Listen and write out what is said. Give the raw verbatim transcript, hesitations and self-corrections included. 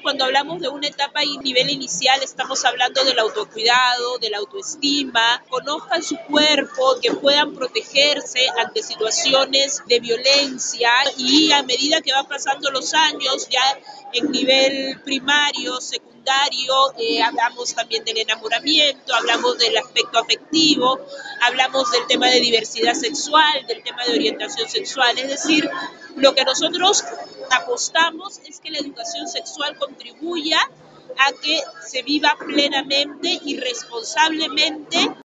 cuando hablamos de una etapa y nivel inicial, estamos hablando del autocuidado, de la autoestima, conozcan su cuerpo, que puedan protegerse ante situaciones de violencia, y a medida que van pasando los años, ya en nivel primario, secundario, eh, hablamos también del enamoramiento, hablamos del aspecto afectivo, hablamos del tema de diversidad sexual, del tema de orientación sexual. Es decir, lo que nosotros apostamos es que la educación sexual contribuya a que se viva plenamente y responsablemente